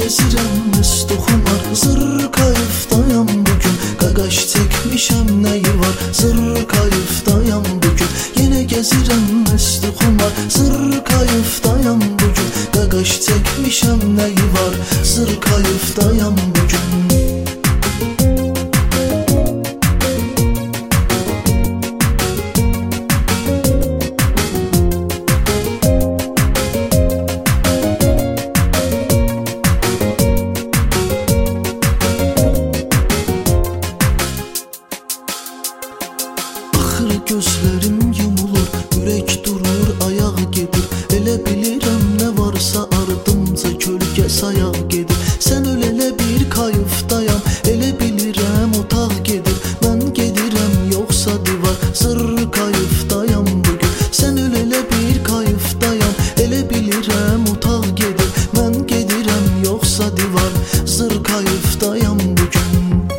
gezirəm məst oxumar, zırr kayıfdayam bugün. Qaqaş çəkmişəm nəyi var, zırr kayıfdayam bugün. Yenə gezirəm məst oxumar, zırr kayıfdayam bugün. Qaqaş çəkmişəm nəyi var, zırr kayıfdayam bugün. Gözlərim yumulur, ürək durur, ayaq gedir. Elə bilirəm nə varsa ardımca kölgə sayaq gedir. Sən öl elə bir kayıfdayam, elə bilirəm otaq gedir. Mən gedirəm yoxsa divar, zırr kayıfdayam bugün. Sən öl elə bir kayıfdayam, elə bilirəm otaq gedir. Mən gedirəm yoxsa divar, zırr kayıfdayam bugün.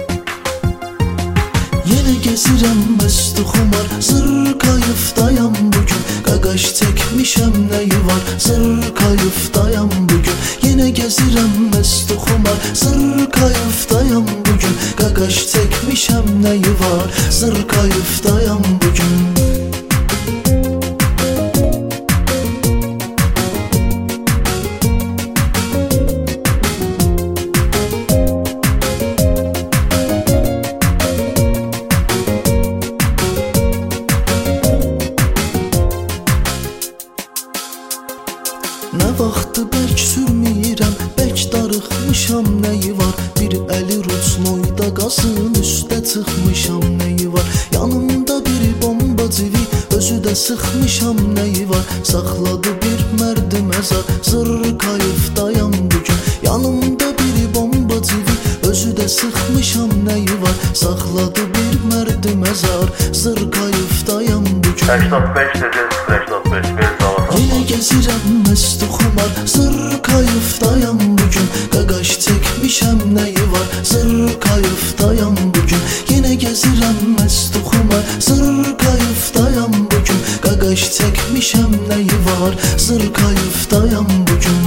Yenə gezirəm məst xumar, zırr kayıfdayam bugün. Qaqaş çəkmişəm nəyi var, zırr kayıfdayam bugün. Yenə gezirəm məst xumar, zırr kayıfdayam bugün. Qaqaş çəkmişəm nəyi var, zırr kayıfdayam bugün. Nə vaxtı bərk sürməyirəm, bərk darıxmışam nəyi var. Bir əli rucnoyda qazın üstə çıxmışam nəyi var. Yanımda bir bomba civi, özü də sıxmışam nəyi var. Saxladı bir mərdi məzar, zırr kayıfdayam bugün. Yanımda bir bomba civi, özü də sıxmışam nəyi var. Saxladı bir mərdi məzar, zırr kayıfdayam bugün. 85 dediniz, 85 bir zaman. Yenə gezirəm məst xumar, zırr kayıfdayam bugün. Qaqaş çəkmişəm nəyi var, zırr kayıfdayam bugün. Yenə gezirəm məst xumar, zırr kayıfdayam bugün. Qaqaş çəkmişəm nəyi var, zırr kayıfdayam bugün.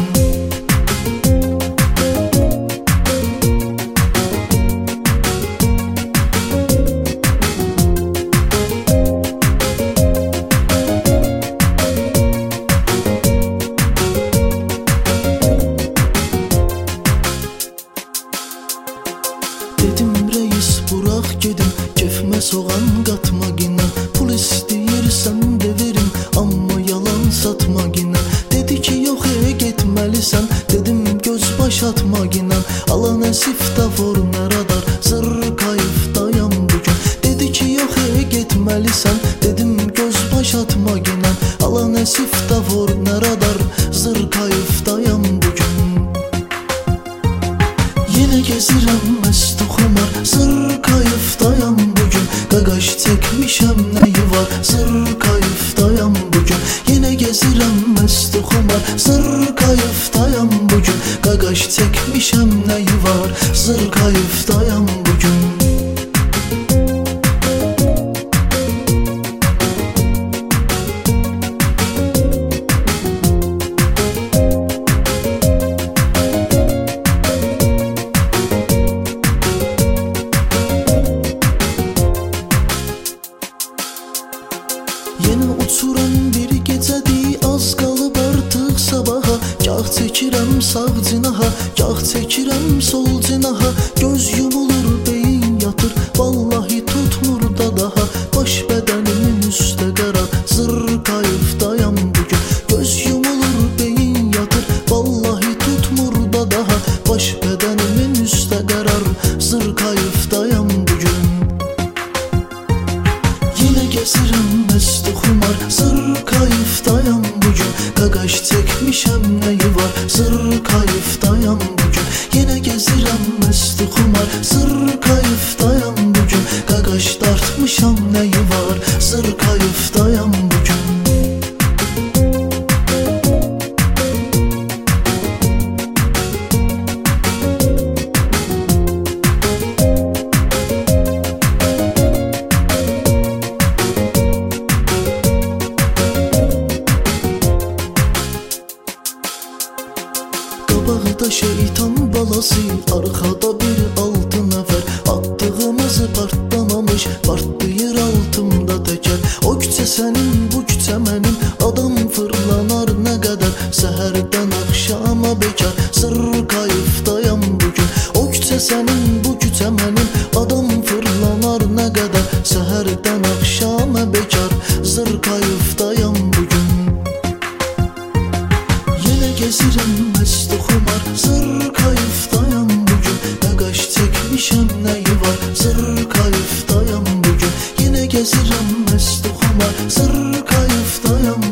Dedim reis bırak gedim, kefmə soğan qatma ginə. Pul istəyirsən də verim, amma yalan satma ginə. Dedi ki yox getməlisən, dedim göz baş atma ginə. Ala nəsifdə vur nə radar, zırr kayıfdayam bugün. Dedi ki yox getməlisən, dedim göz baş atma ginə. Ala nəsifdə vur nə radar, zırr kayıfdayam bugün. Yenə gezirəm məst xumar, zırr kayıfdayam bugün. Qaqaş çəkmişəm nəyi var, zırr kayıfdayam bugün. Yenə gezirəm məst xumar, zırr kayıfdayam bugün. Qaqaş çəkmişəm nəyi var, zırr kayıfdayam bugün. Yenə uçuram bir gecədir, az qalıb artıq sabaha. Gah çəkirəm sağ cinaha, gah çəkirəm sol cinaha. Göz yumulur, beyin yatır, vallahi tutmur da daha. Baş bədənimin üstə qara, zırr kayıfdayam bugün. Göz yumulur, beyin yatır, vallahi tutmur da daha. Baş bədənimin üstə qarar, zırr kayıfdayam bugün. Yenə gezirəm məst xumar, zırr kayıfdayam bugün. Qaqaş çəkmişəm nəyi var, zırr kayıfdayam bugün. Yenə gezirəm məst xumar, zırr kayıfdayam bugün. Qaqaş dartmışam nəyi var, zırr kayıfdayam bugün. Qabağda şeytan balası, arxada bir 6 nəfər. Attığımızı partlamamış, partlayır altımda təkər. O küçə sənin, bu küçə mənim, adam fırlanar nə qədər. Səhərdən axşama bekar, zırr kayıfdayam bugün. O küçə sənin, bu küçə mənim, adam fırlanar nə qədər. Səhərdən axşama bekar, zırr kayıfdayam bugün. Yenə gezirəm məst xumar, zırr kayıfdayam bugün. Nə qaş çəkmişəm, nəyi var, zırr kayıfdayam bugün. Yenə gezirəm məst xumar, zırr kayıfdayam bugün.